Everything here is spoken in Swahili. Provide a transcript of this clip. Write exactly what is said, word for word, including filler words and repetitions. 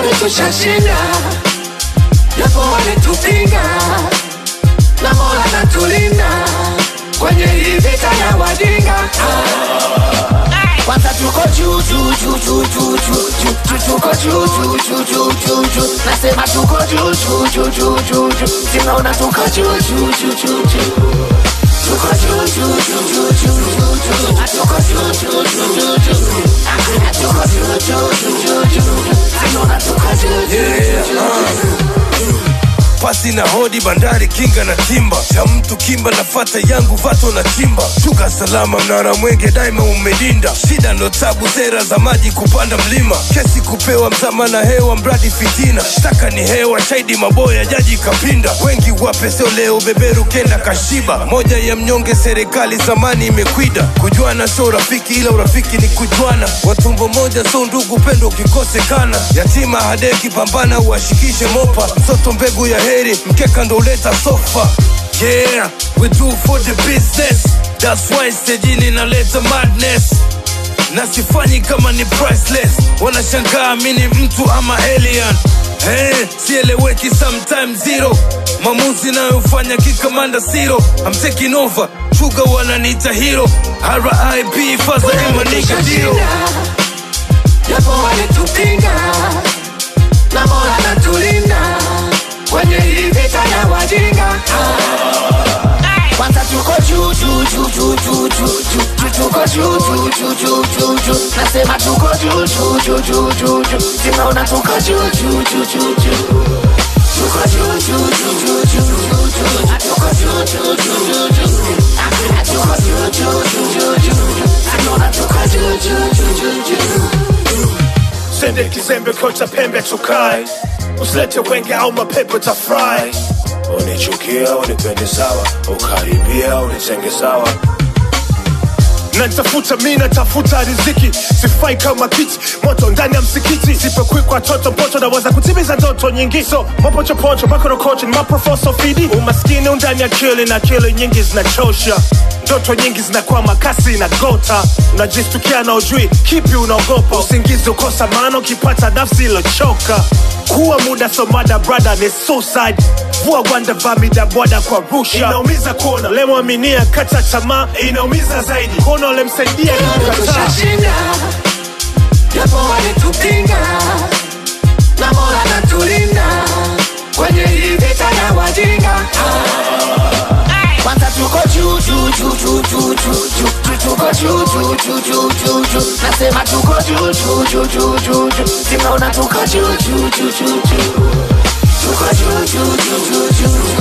tayari tushashinda, japo walitupinga, na Mola anatulinda kwenye hii vita ya wajinga. Kwanza tuko juu juu juu juu juu juu, tuko juu juu juu juu juu juu, nasema tuko juu juu juu juu juu juu, tunaona tuko juu juu juu juu juu, tuko juu juu juu juu juu juu, tuko juu juu juu juu juu, tuko juu juu juu juu, tunaona tuko juu juu juu. Pasi na hodi bandari kinga na timba, cha mtu kimba na fata yangu vato na timba. Shuka salama mnara mwenge daima umedinda, shida no tabu zera za maji kupanda mlima. Kesi kupewa mzama na hewa mbradi fitina, shtaka ni hewa shahidi maboya jaji kapinda. Wengi wapeseo leo beberu kenda kashiba, moja ya mnyonge serikali zamani imekwida. Kujuana so rafiki ila urafiki ni kujuana, watumbo moja so ndugu pendo ukikosekana. Yatima hadeki pambana uashikishe mopa, msoto mbegu ya heri mkeka ndo uleta sofa. Yeah, we do for the business, that's why stejini naleta madness. Na sifanyi kama ni priceless, wanashangaa mini mtu ama alien. Hey, sieleweki sometimes zero, mamuzi na ufanya kikamanda zero. I'm taking over, chuga wananiita hero, R I P faza ema nigga deal. Japo walitupinga, na Mola anatulinda kwenye hii vita ya wajinga. Kwanza tuko juu juu juu juu juu juu, tuko juu juu juu juu juu juu, nasema tuko juu juu juu juu juu juu, tunaona tuko juu juu juu juu juu, tuko juu juu juu juu juu juu, tuko juu juu juu juu juu, tuko juu juu juu juu juu, tunaona tuko juu juu juu juu. Sende kizembe kocha pembe tukai, usilete wenge au mapepo tafry. Unichukia unipende sawa, ukaribia unitenge sawa. Natafuta mina tafuta riziki, sifai kama kiti moto ndani ya msikiti. Sipekwi kwa toto poto na waza kutimiza ndoto nyingi. So mapocho pocho bakoro kocho ni maprofoso fidi. Umaskini undani akili na akili nyingi zinachosha, ndoto nyingi zinakuwa makasi na gota. Unajistukia na ujui kipi unaogopa, usingizi ukosa maana ukipata nafsi ilochoka. Kuwa muda so mada brother ni suicide, vua wanda vamida bwada kwa rusha. Inaumiza kuona lemo aminia kata tamaa, inaumiza zaidi kuona ule msaidia kukataa. Japo walitupinga, na Mola anatulinda kwenye hii vita ya wajinga. Kwanza tuko juu juu juu juu juu juu, tuko juu juu juu juu juu juu, nasema tuko juu juu juu juu juu juu, tunaona tuko juu juu juu juu juu, tuko juu juu juu juu juu.